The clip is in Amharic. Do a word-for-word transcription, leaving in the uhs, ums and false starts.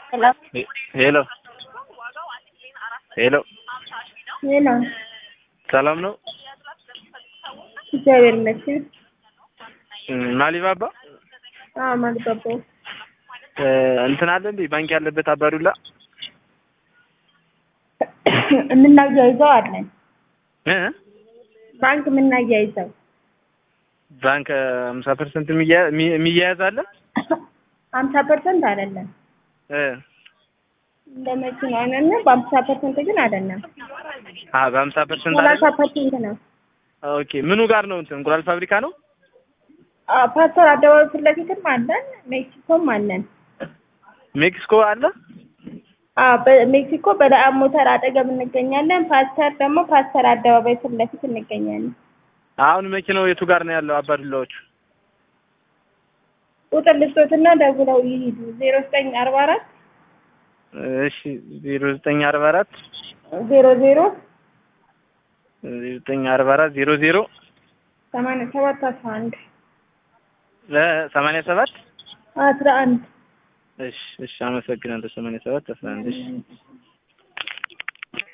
Hello. ሄሎ ሄሎ ሄሎ ሰላም ነው? እግዚአብሔር ይመስገን። ማሊባባ አዎ ማሊባባ እንትን አለ እንዴ ባንክ ያለበት አባዱላ የምናያይዘው አለን። እ ባንክ የምናያይዘው ባንክ ሃምሳ ፐርሰንት የሚያያዝ አለ? ሃምሳ ፐርሰንት አይደለም እ እንደመኪና አይደለም። በሃምሳ ፐርሰንት ግን አይደለም። አዎ በሃምሳ ፐርሰንት ሰላሳ አይደለም። ፐርሰንት ነው። ኦኬ ምኑ ጋር ነው እንትን እንቁላል ፋብሪካ ነው? አዎ ፓስተር አደባባይ ፊት ለፊትም አለን። ሜክሲኮም አለን። ሜክሲኮ አለ? አዎ በሜክሲኮ በዳአም ሞተር አጠገብ እንገኛለን። ፓስተር ደግሞ ፓስተር አደባባይ ፊት ለፊት እንገኛለን። አሁን መኪናው የቱ ጋር ነው ያለው? አባዱላዎቹ ቁጥር ልስጦትና ደውለው ይሄዱ። ዜሮ ዘጠኝ አርባ አራት እሺ ዜሮ ዘጠኝ አርባ አራት ዜሮ ዜሮ ዜሮ ዘጠኝ አርባ አራት ዜሮ ዜሮ ሰማንያ ሰባት አስራ አንድ ሰማንያ ሰባት አስራ አንድ እሺ እሺ አመሰግናለሁ። ሰማንያ ሰባት አስራ አንድ እሺ